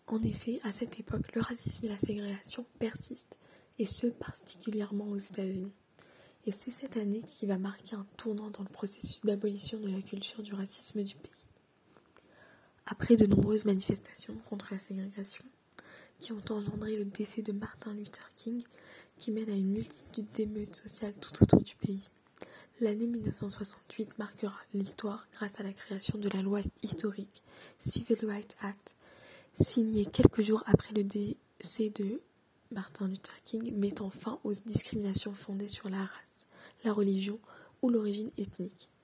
En effet, à cette époque, le racisme et la ségrégation persistent, et ce particulièrement aux États-Unis. Et c'est cette année qui va marquer un tournant dans le processus d'abolition de la culture du racisme du pays. Après de nombreuses manifestations contre la ségrégation, qui ont engendré le décès de Martin Luther King, qui mène à une multitude d'émeutes sociales tout autour du pays, l'année 1968 marquera l'histoire grâce à la création de la loi historique Civil Rights Act, signée quelques jours après le décès de Martin Luther King, mettant fin aux discriminations fondées sur la race, la religion ou l'origine ethnique.